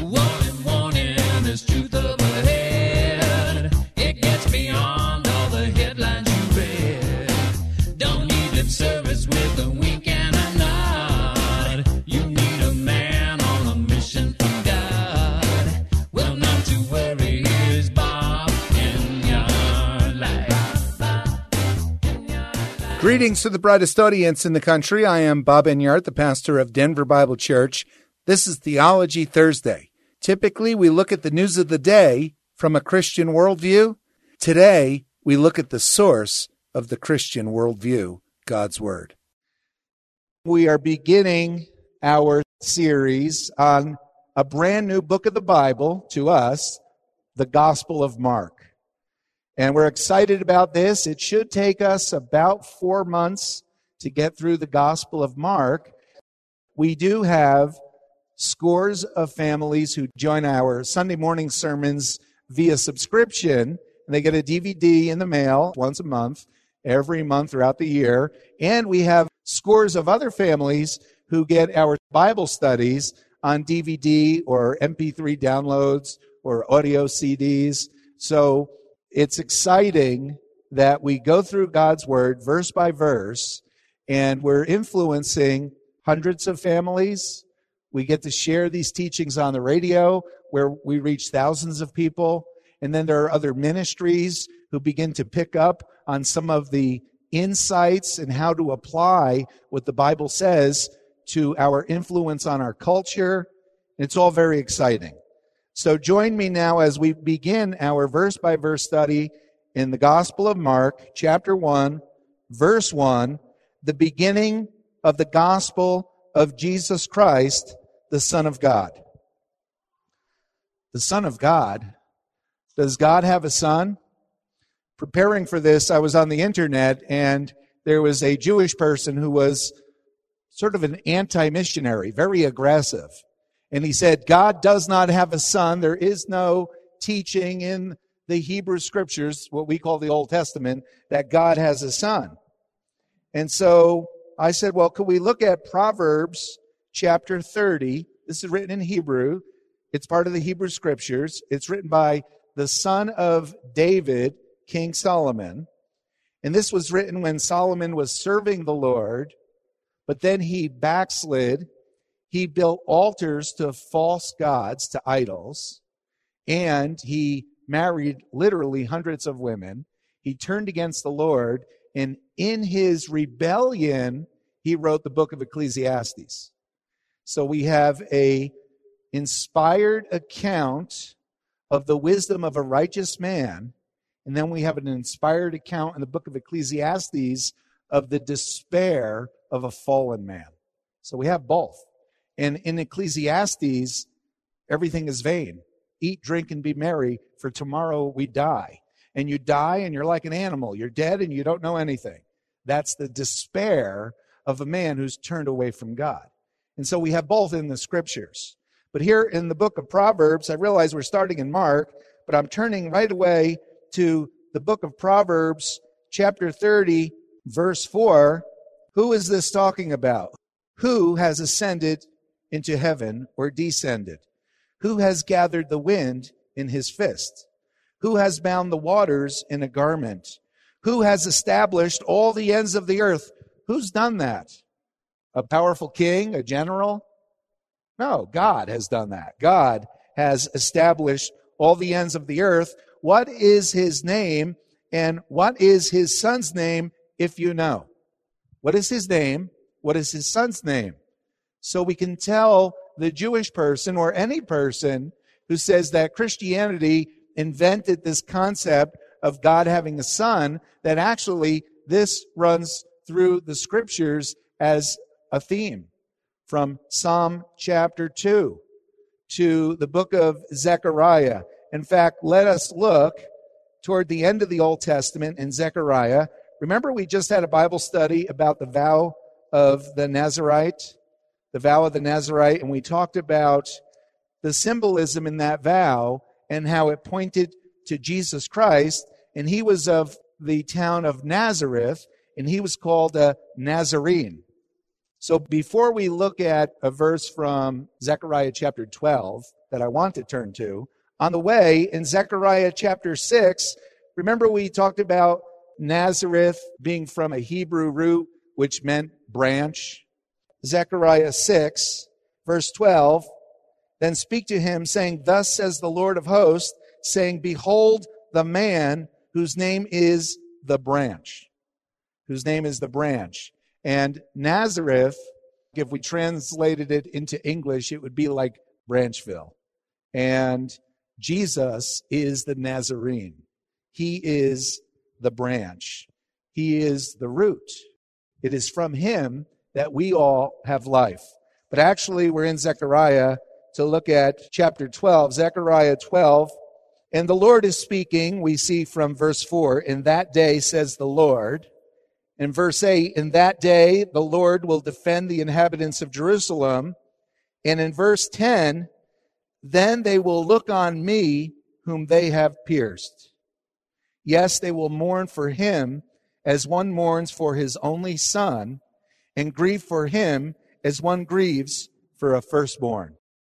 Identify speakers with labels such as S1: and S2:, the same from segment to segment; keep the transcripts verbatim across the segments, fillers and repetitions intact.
S1: Warning, warning, there's truth up ahead. It gets beyond all the headlines you read. Don't need lip service with a wink and a nod. You need a man on a mission from God. Well, not to worry, here's Bob Enyart Live.
S2: Greetings to the brightest audience in the country. I am Bob Enyart, the pastor of Denver Bible Church. This is Theology Thursday. Typically, we look at the news of the day from a Christian worldview. Today, we look at the source of the Christian worldview, God's Word. We are beginning our series on a brand new book of the Bible to us, the Gospel of Mark. And we're excited about this. It should take us about four months to get through the Gospel of Mark. We do have scores of families who join our Sunday morning sermons via subscription. And they get a D V D in the mail once a month, every month throughout the year. And we have scores of other families who get our Bible studies on D V D or M P three downloads or audio C Ds. So it's exciting that we go through God's Word verse by verse, and we're influencing hundreds of families. We get to share these teachings on the radio where we reach thousands of people. And then there are other ministries who begin to pick up on some of the insights and how to apply what the Bible says to our influence on our culture. It's all very exciting. So join me now as we begin our verse-by-verse study in the Gospel of Mark, chapter one, verse one, the beginning of the Gospel of Jesus Christ, the Son of God. The Son of God. Does God have a son? Preparing for this, I was on the internet, and there was a Jewish person who was sort of an anti-missionary, very aggressive. And he said, God does not have a son. There is no teaching in the Hebrew Scriptures, what we call the Old Testament, that God has a son. And so I said, well, could we look at Proverbs chapter thirty? This is written in Hebrew. It's part of the Hebrew Scriptures. It's written by the son of David, King Solomon. And this was written when Solomon was serving the Lord, but then he backslid. He built altars to false gods, to idols, and he married literally hundreds of women. He turned against the Lord, and in his rebellion, he wrote the book of Ecclesiastes. So we have a inspired account of the wisdom of a righteous man, and then we have an inspired account in the book of Ecclesiastes of the despair of a fallen man. So we have both. And in Ecclesiastes, everything is vain. Eat, drink, and be merry, for tomorrow we die. And you die, and you're like an animal. You're dead, and you don't know anything. That's the despair of a man who's turned away from God. And so we have both in the Scriptures. But here in the book of Proverbs, I realize we're starting in Mark, but I'm turning right away to the book of Proverbs, chapter thirty, verse four. Who is this talking about? Who has ascended into heaven or descended? Who has gathered the wind in his fist? Who has bound the waters in a garment? Who has established all the ends of the earth? Who's done that? A powerful king, a general? No, God has done that. God has established all the ends of the earth. What is his name, and what is his son's name, if you know? What is his name? What is his son's name? So we can tell the Jewish person or any person who says that Christianity invented this concept of God having a son, that actually this runs through the Scriptures as a theme. From Psalm chapter two to the book of Zechariah. In fact, let us look toward the end of the Old Testament in Zechariah. Remember, we just had a Bible study about the vow of the Nazirite, the vow of the Nazirite, and we talked about the symbolism in that vow and how it pointed to Jesus Christ, and he was of the town of Nazareth, and he was called a Nazarene. So before we look at a verse from Zechariah chapter twelve that I want to turn to, on the way in Zechariah chapter six, remember we talked about Nazareth being from a Hebrew root, which meant branch. Zechariah six, verse twelve, then speak to him, saying, thus says the Lord of hosts, saying, behold the man whose name is the branch, whose name is the branch. And Nazareth, if we translated it into English, it would be like Branchville. And Jesus is the Nazarene. He is the branch. He is the root. It is from him that we all have life. But actually, we're in Zechariah to look at chapter twelve, Zechariah twelve. And the Lord is speaking, we see from verse four, in that day, says the Lord. In verse eight, in that day, the Lord will defend the inhabitants of Jerusalem. And in verse ten, then they will look on me whom they have pierced. Yes, they will mourn for him as one mourns for his only son, and grieve for him as one grieves for a firstborn.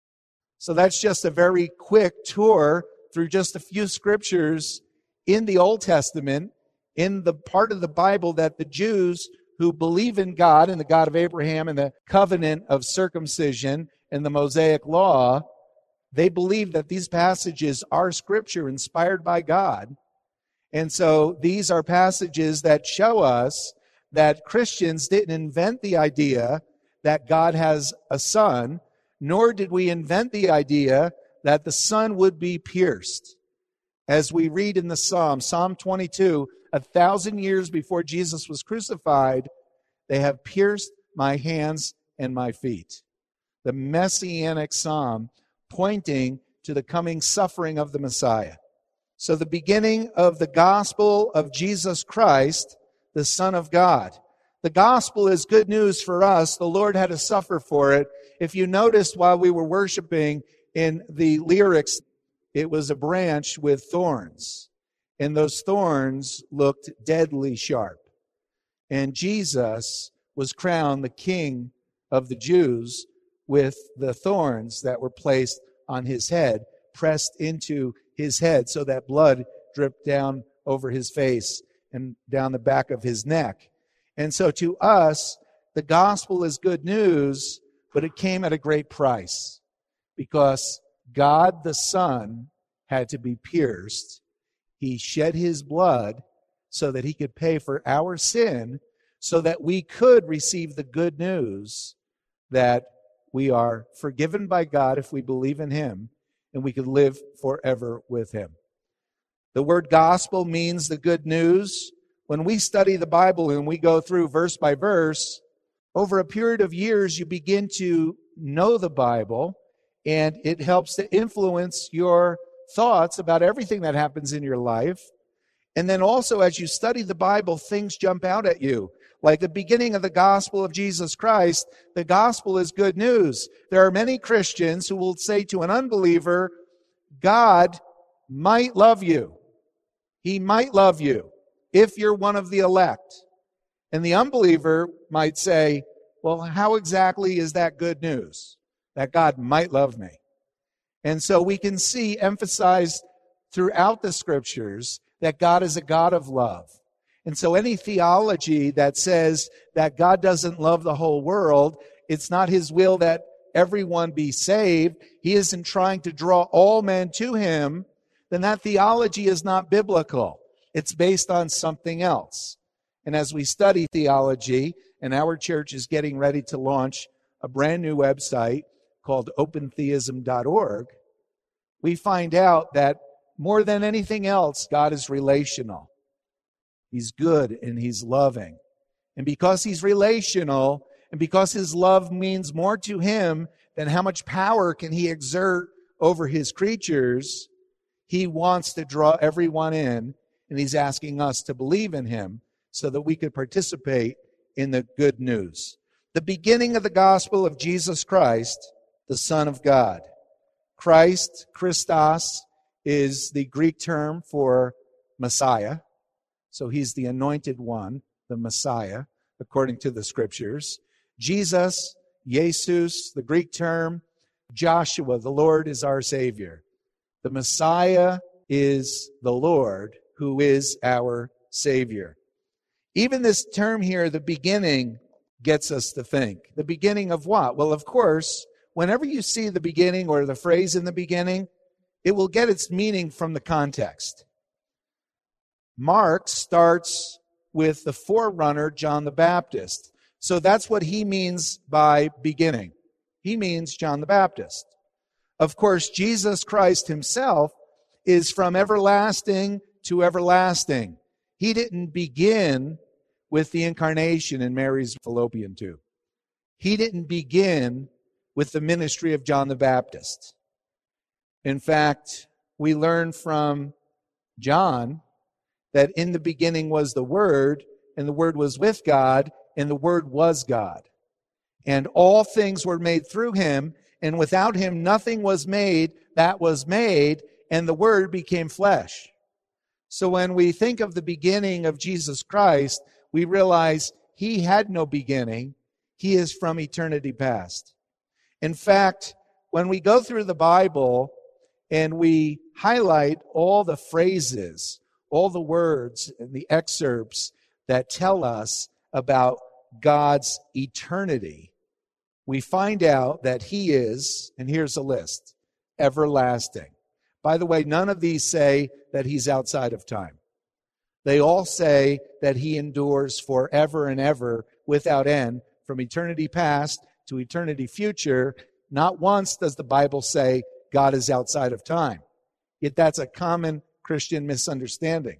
S2: So that's just a very quick tour through just a few scriptures in the Old Testament, in the part of the Bible that the Jews who believe in God and the God of Abraham and the covenant of circumcision and the Mosaic law, they believe that these passages are scripture inspired by God. And so these are passages that show us that Christians didn't invent the idea that God has a son, nor did we invent the idea that the son would be pierced. As we read in the Psalm, Psalm twenty-two, a thousand years before Jesus was crucified, they have pierced my hands and my feet. The Messianic Psalm pointing to the coming suffering of the Messiah. So the beginning of the gospel of Jesus Christ, the Son of God. The gospel is good news for us. The Lord had to suffer for it. If you noticed while we were worshiping in the lyrics, it was a branch with thorns. And those thorns looked deadly sharp. And Jesus was crowned the King of the Jews with the thorns that were placed on his head, pressed into his head so that blood dripped down over his face and down the back of his neck. And so to us, the gospel is good news, but it came at a great price because God the Son had to be pierced. He shed his blood so that he could pay for our sin, so that we could receive the good news that we are forgiven by God if we believe in him, and we could live forever with him. The word gospel means the good news. When we study the Bible and we go through verse by verse, over a period of years, you begin to know the Bible, and it helps to influence your thoughts about everything that happens in your life. And then also, as you study the Bible, things jump out at you. Like the beginning of the gospel of Jesus Christ, the gospel is good news. There are many Christians who will say to an unbeliever, God might love you. He might love you if you're one of the elect. And the unbeliever might say, well, how exactly is that good news? That God might love me. And so we can see emphasized throughout the scriptures that God is a God of love. And so any theology that says that God doesn't love the whole world, it's not his will that everyone be saved, he isn't trying to draw all men to him, then that theology is not biblical. It's based on something else. And as we study theology, and our church is getting ready to launch a brand new website called open theism dot org, we find out that more than anything else, God is relational. He's good and he's loving. And because he's relational, and because his love means more to him than how much power can he exert over his creatures, he wants to draw everyone in, and he's asking us to believe in him so that we could participate in the good news. The beginning of the gospel of Jesus Christ, the Son of God. Christ, Christos, is the Greek term for Messiah. So he's the anointed one, the Messiah, according to the scriptures. Jesus, Jesus, the Greek term, Joshua, the Lord is our Savior. The Messiah is the Lord who is our Savior. Even this term here, the beginning, gets us to think. The beginning of what? Well, of course, whenever you see the beginning or the phrase in the beginning, it will get its meaning from the context. Mark starts with the forerunner, John the Baptist. So that's what he means by beginning. He means John the Baptist. Of course, Jesus Christ himself is from everlasting to everlasting. He didn't begin with the incarnation in Mary's fallopian tube. He didn't begin with the ministry of John the Baptist. In fact, we learn from John that in the beginning was the Word, and the Word was with God, and the Word was God. And all things were made through him, and without him nothing was made that was made, and the Word became flesh. So when we think of the beginning of Jesus Christ, we realize he had no beginning. He is from eternity past. In fact, when we go through the Bible and we highlight all the phrases, all the words and the excerpts that tell us about God's eternity, we find out that he is, and here's a list, everlasting. By the way, none of these say that he's outside of time. They all say that he endures forever and ever without end, from eternity past to eternity future. Not once does the Bible say God is outside of time. Yet that's a common Christian misunderstanding.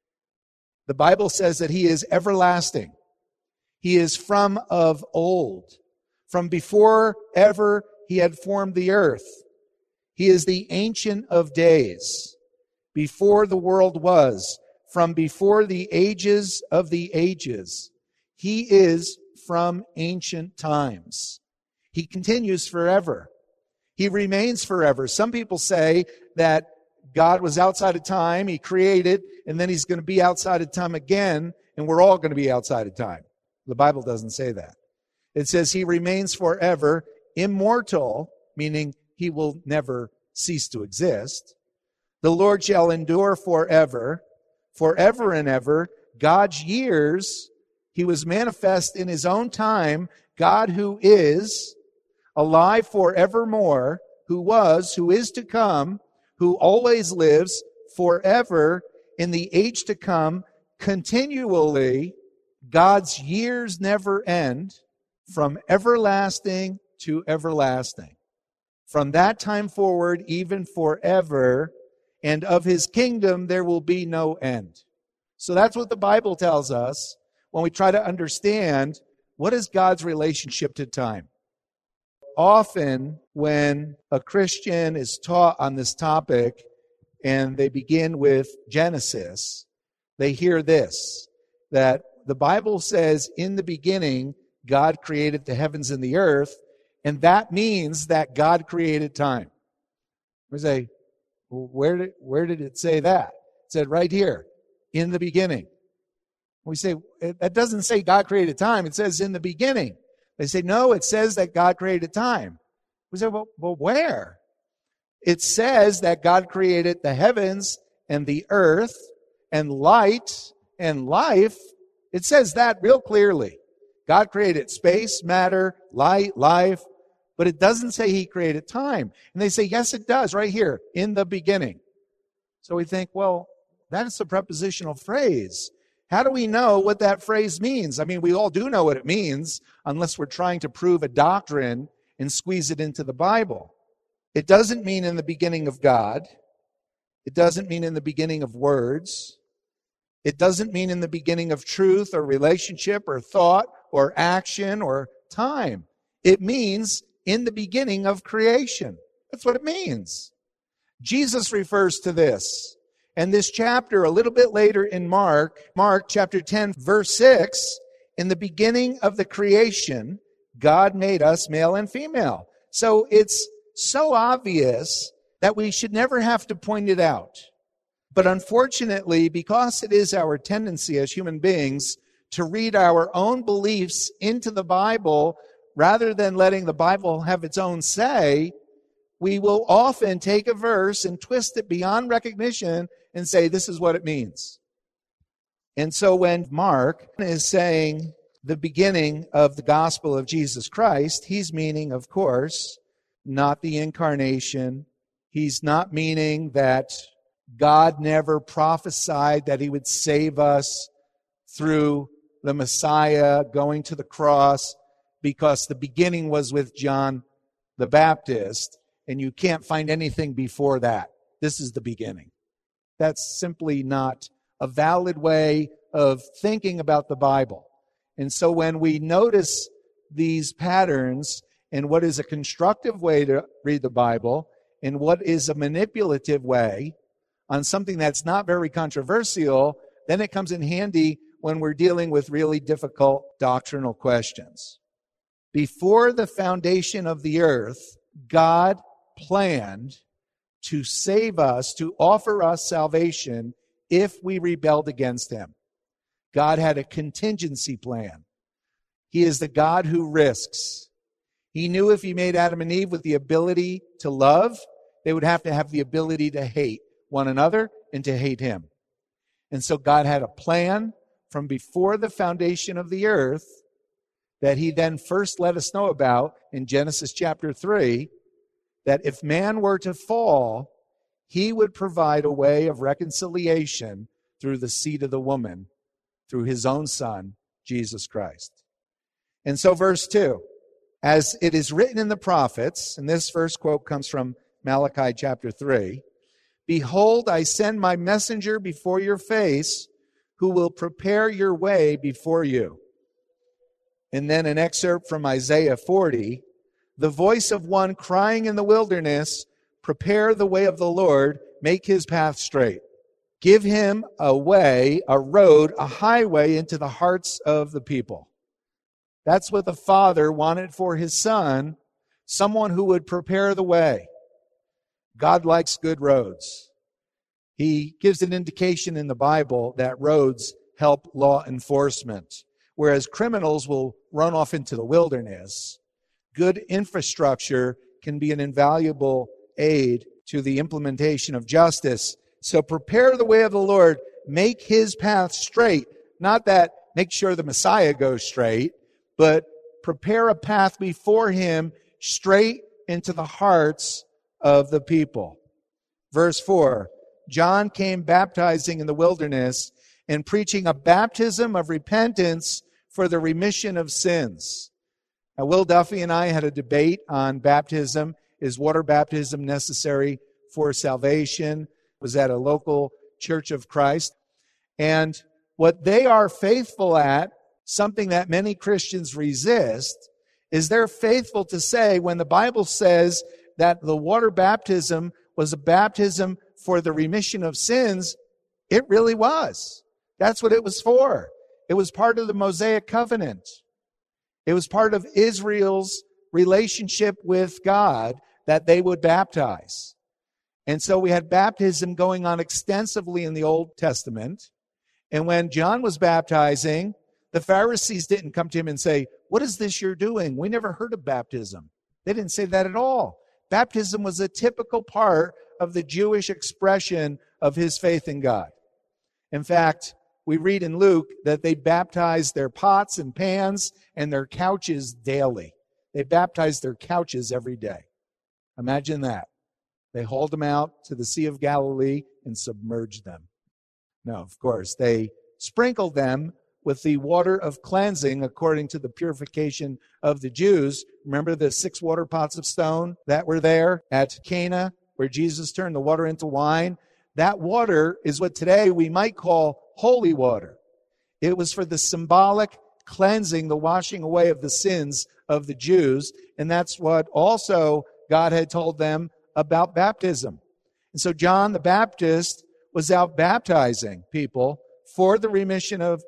S2: The Bible says that he is everlasting. He is from of old. From before ever he had formed the earth. He is the Ancient of Days. Before the world was, from before the ages of the ages. He is from ancient times. He continues forever. He remains forever. Some people say that God was outside of time, he created, and then he's going to be outside of time again, and we're all going to be outside of time. The Bible doesn't say that. It says he remains forever, immortal, meaning he will never cease to exist. The Lord shall endure forever, forever and ever. God's years, he was manifest in his own time, God who is alive forevermore, who was, who is to come, who always lives forever in the age to come, continually. God's years never end, from everlasting to everlasting. From that time forward, even forever, and of his kingdom there will be no end. So that's what the Bible tells us when we try to understand what is God's relationship to time. Often when a Christian is taught on this topic and they begin with Genesis, they hear this, that the Bible says in the beginning God created the heavens and the earth, and that means that God created time. We say, well, where did, where did it say that? It said right here, in the beginning. We say, that doesn't say God created time. It says in the beginning. They say, no, it says that God created time. We say, well, well, where? It says that God created the heavens and the earth and light and life. It says that real clearly. God created space, matter, light, life, but it doesn't say he created time. And they say, yes, it does, right here, in the beginning. So we think, well, that is a prepositional phrase. How do we know what that phrase means? I mean, we all do know what it means, unless we're trying to prove a doctrine and squeeze it into the Bible. It doesn't mean in the beginning of God. It doesn't mean in the beginning of words. It doesn't mean in the beginning of truth or relationship or thought or action or time. It means in the beginning of creation. That's what it means. Jesus refers to this. And this chapter, a little bit later in Mark, Mark chapter ten, verse six, in the beginning of the creation, God made us male and female. So it's so obvious that we should never have to point it out. But unfortunately, because it is our tendency as human beings to read our own beliefs into the Bible rather than letting the Bible have its own say, we will often take a verse and twist it beyond recognition and say, this is what it means. And so when Mark is saying the beginning of the gospel of Jesus Christ, he's meaning, of course, not the incarnation. He's not meaning that God never prophesied that he would save us through the Messiah going to the cross, because the beginning was with John the Baptist, and you can't find anything before that. This is the beginning. That's simply not a valid way of thinking about the Bible. And so when we notice these patterns in what is a constructive way to read the Bible and what is a manipulative way on something that's not very controversial, then it comes in handy when we're dealing with really difficult doctrinal questions. Before the foundation of the earth, God planned to save us, to offer us salvation if we rebelled against him. God had a contingency plan. He is the God who risks. He knew if he made Adam and Eve with the ability to love, they would have to have the ability to hate one another and to hate him. And so God had a plan from before the foundation of the earth that he then first let us know about in Genesis chapter three, that if man were to fall, he would provide a way of reconciliation through the seed of the woman, through his own son, Jesus Christ. And so verse two, as it is written in the prophets, and this first quote comes from Malachi chapter three, behold, I send my messenger before your face, who will prepare your way before you. And then an excerpt from Isaiah forty, the voice of one crying in the wilderness, prepare the way of the Lord, make his path straight. Give him a way, a road, a highway into the hearts of the people. That's what the Father wanted for his Son, someone who would prepare the way. God likes good roads. He gives an indication in the Bible that roads help law enforcement, whereas criminals will run off into the wilderness. Good infrastructure can be an invaluable aid to the implementation of justice. So prepare the way of the Lord, make his path straight. Not that make sure the Messiah goes straight, but prepare a path before him straight into the hearts of the people. Verse four, John came baptizing in the wilderness and preaching a baptism of repentance for the remission of sins. Now, Will Duffy and I had a debate on baptism. Is water baptism necessary for salvation? It was at a local Church of Christ. And what they are faithful at, something that many Christians resist, is they're faithful to say when the Bible says that the water baptism was a baptism for the remission of sins, it really was. That's what it was for. It was part of the Mosaic covenant. It was part of Israel's relationship with God that they would baptize. And so we had baptism going on extensively in the Old Testament. And when John was baptizing, the Pharisees didn't come to him and say, what is this you're doing? We never heard of baptism. They didn't say that at all. Baptism was a typical part of the Jewish expression of his faith in God. In fact, we read in Luke that they baptized their pots and pans and their couches daily. They baptized their couches every day. Imagine that. They hauled them out to the Sea of Galilee and submerged them. No, of course, they sprinkled them with the water of cleansing according to the purification of the Jews. Remember the six water pots of stone that were there at Cana where Jesus turned the water into wine? That water is what today we might call holy water. It was for the symbolic cleansing, the washing away of the sins of the Jews. And that's what also God had told them about baptism. And so John the Baptist was out baptizing people for the remission of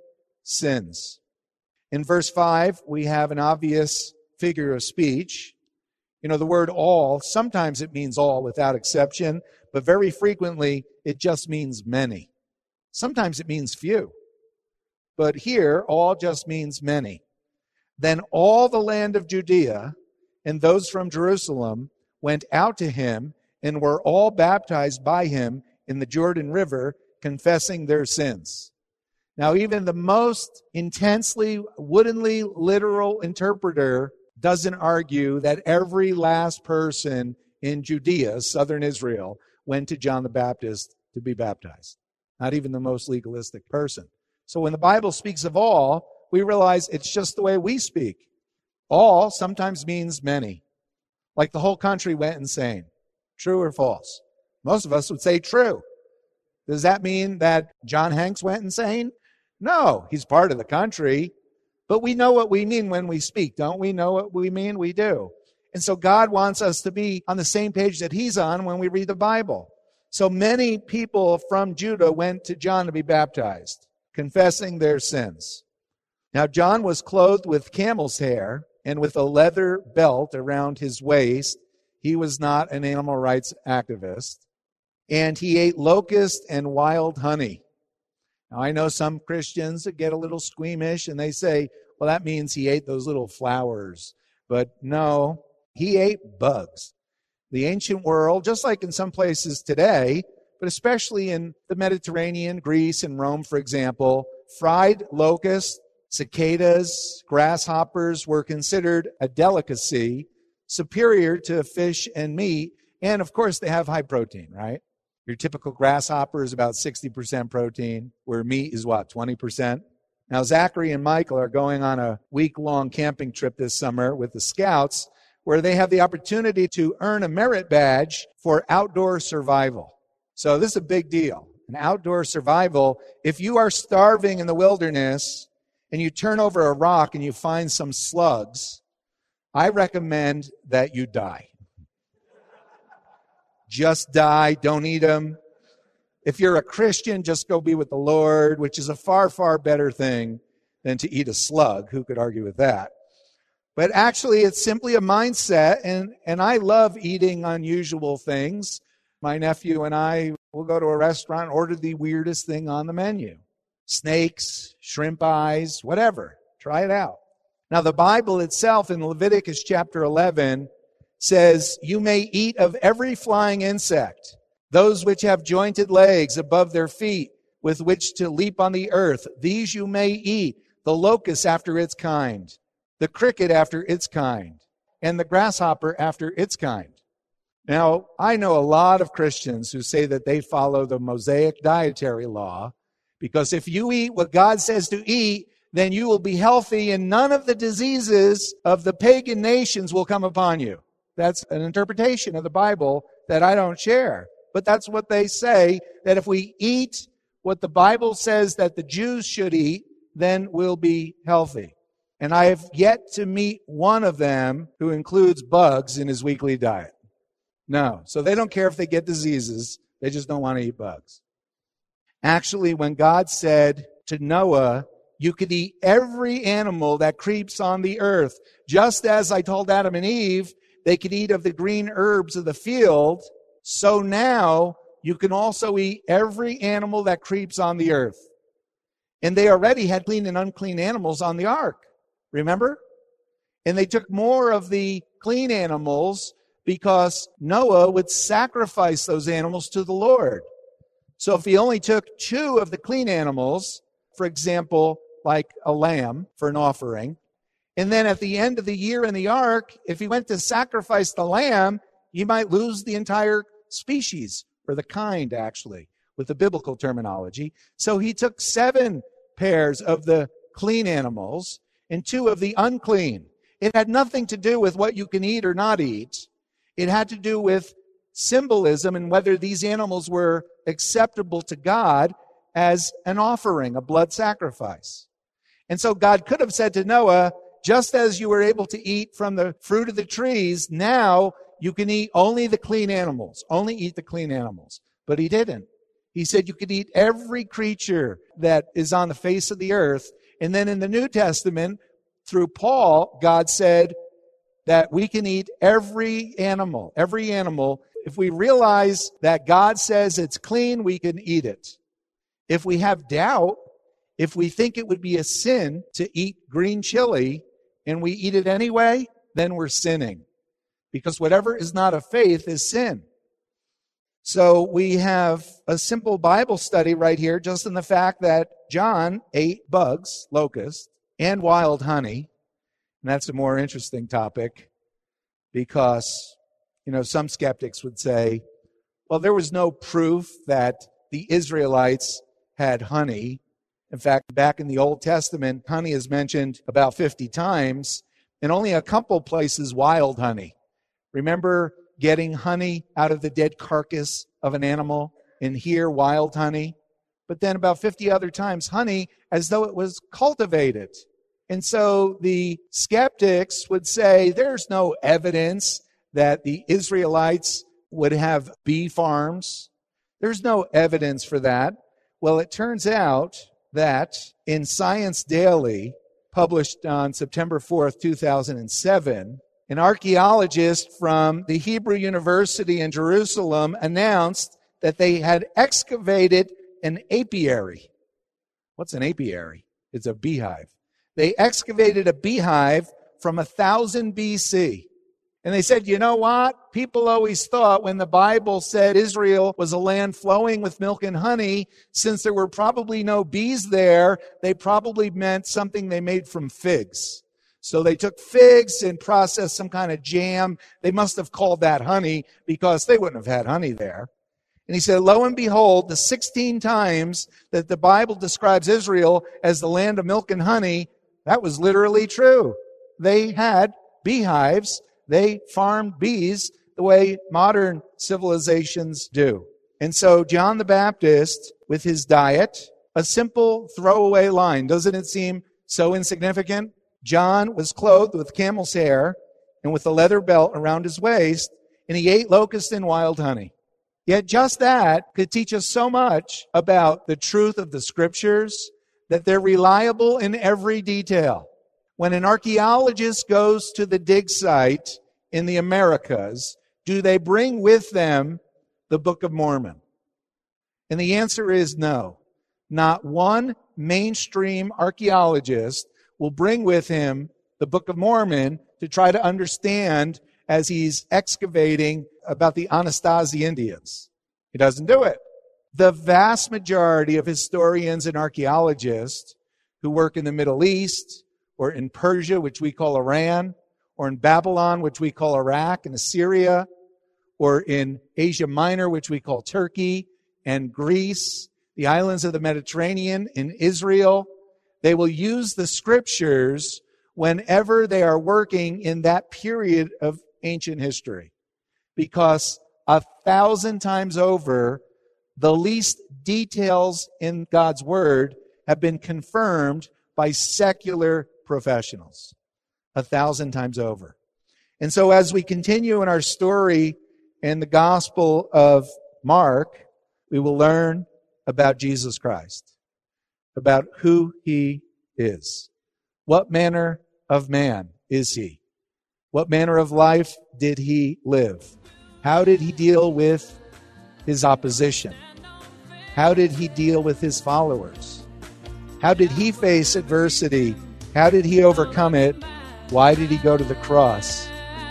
S2: sins. In verse five, we have an obvious figure of speech. You know, the word all, sometimes it means all without exception, but very frequently it just means many. Sometimes it means few. But here, all just means many. Then all the land of Judea and those from Jerusalem went out to him and were all baptized by him in the Jordan River, confessing their sins. Now, even the most intensely, woodenly literal interpreter doesn't argue that every last person in Judea, southern Israel, went to John the Baptist to be baptized. Not even the most legalistic person. So when the Bible speaks of all, we realize it's just the way we speak. All sometimes means many. Like the whole country went insane. True or false? Most of us would say true. Does that mean that John Hanks went insane? No, he's part of the country. But we know what we mean when we speak, don't we? Know what we mean? We do. And so God wants us to be on the same page that he's on when we read the Bible. So many people from Judah went to John to be baptized, confessing their sins. Now John was clothed with camel's hair and with a leather belt around his waist. He was not an animal rights activist. And he ate locust and wild honey. Now I know some Christians that get a little squeamish and they say, well, that means he ate those little flowers. But no, he ate bugs. The ancient world, just like in some places today, but especially in the Mediterranean, Greece and Rome, for example, fried locusts, cicadas, grasshoppers were considered a delicacy superior to fish and meat. And of course, they have high protein, right? Your typical grasshopper is about sixty percent protein, where meat is what, twenty percent? Now, Zachary and Michael are going on a week-long camping trip this summer with the Scouts, where they have the opportunity to earn a merit badge for outdoor survival. So this is a big deal. An outdoor survival. If you are starving in the wilderness and you turn over a rock and you find some slugs, I recommend that you die. Just die. Don't eat them. If you're a Christian, just go be with the Lord, which is a far, far better thing than to eat a slug. Who could argue with that? But actually, it's simply a mindset, and, and I love eating unusual things. My nephew and I will go to a restaurant and order the weirdest thing on the menu. Snakes, shrimp eyes, whatever. Try it out. Now, the Bible itself in Leviticus chapter eleven says, you may eat of every flying insect, those which have jointed legs above their feet, with which to leap on the earth. These you may eat, the locust after its kind, the cricket after its kind, and the grasshopper after its kind. Now, I know a lot of Christians who say that they follow the Mosaic dietary law, because if you eat what God says to eat, then you will be healthy and none of the diseases of the pagan nations will come upon you. That's an interpretation of the Bible that I don't share. But that's what they say, that if we eat what the Bible says that the Jews should eat, then we'll be healthy. And I have yet to meet one of them who includes bugs in his weekly diet. No. So they don't care if they get diseases. They just don't want to eat bugs. Actually, when God said to Noah, you could eat every animal that creeps on the earth, just as I told Adam and Eve, they could eat of the green herbs of the field, so now you can also eat every animal that creeps on the earth. And they already had clean and unclean animals on the ark. Remember? And they took more of the clean animals because Noah would sacrifice those animals to the Lord. So if he only took two of the clean animals, for example, like a lamb for an offering, and then at the end of the year in the ark, if he went to sacrifice the lamb, he might lose the entire species, or the kind actually, with the biblical terminology. So he took seven pairs of the clean animals and two of the unclean. It had nothing to do with what you can eat or not eat. It had to do with symbolism and whether these animals were acceptable to God as an offering, a blood sacrifice. And so God could have said to Noah, just as you were able to eat from the fruit of the trees, now you can eat only the clean animals. Only eat the clean animals. But he didn't. He said you could eat every creature that is on the face of the earth. And then in the New Testament, through Paul, God said that we can eat every animal. Every animal. If we realize that God says it's clean, we can eat it. If we have doubt, if we think it would be a sin to eat green chili, and we eat it anyway, then we're sinning. Because whatever is not of faith is sin. So we have a simple Bible study right here, just in the fact that John ate bugs, locusts, and wild honey. And that's a more interesting topic because, you know, some skeptics would say, well, there was no proof that the Israelites had honey. In fact, back in the Old Testament, honey is mentioned about fifty times, and only a couple places wild honey. Remember getting honey out of the dead carcass of an animal, and here wild honey? But then about fifty other times honey as though it was cultivated. And so the skeptics would say there's no evidence that the Israelites would have bee farms. There's no evidence for that. Well, it turns out that in Science Daily, published on September fourth, two thousand seven, an archaeologist from the Hebrew University in Jerusalem announced that they had excavated an apiary. What's an apiary? It's a beehive. They excavated a beehive from one thousand B C. And they said, you know what? People always thought when the Bible said Israel was a land flowing with milk and honey, since there were probably no bees there, they probably meant something they made from figs. So they took figs and processed some kind of jam. They must have called that honey because they wouldn't have had honey there. And he said, lo and behold, the sixteen times that the Bible describes Israel as the land of milk and honey, that was literally true. They had beehives. They farmed bees the way modern civilizations do. And so John the Baptist, with his diet, a simple throwaway line, doesn't it seem so insignificant? John was clothed with camel's hair and with a leather belt around his waist, and he ate locusts and wild honey. Yet just that could teach us so much about the truth of the Scriptures, that they're reliable in every detail. When an archaeologist goes to the dig site in the Americas, do they bring with them the Book of Mormon? And the answer is no. Not one mainstream archaeologist will bring with him the Book of Mormon to try to understand as he's excavating about the Anasazi Indians. He doesn't do it. The vast majority of historians and archaeologists who work in the Middle East, or in Persia, which we call Iran, or in Babylon, which we call Iraq and Assyria, or in Asia Minor, which we call Turkey and Greece, the islands of the Mediterranean, in Israel, they will use the Scriptures whenever they are working in that period of ancient history. Because a thousand times over, the least details in God's Word have been confirmed by secular professionals. A thousand times over. And so as we continue in our story in the Gospel of Mark, we will learn about Jesus Christ, about who He is. What manner of man is He? What manner of life did He live? How did He deal with His opposition? How did He deal with His followers? How did He face adversity? How did He overcome it? Why did He go to the cross?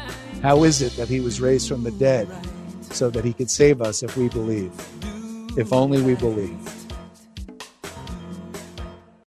S2: How is it that He was raised from the dead so that He could save us if we believe? If only we believe.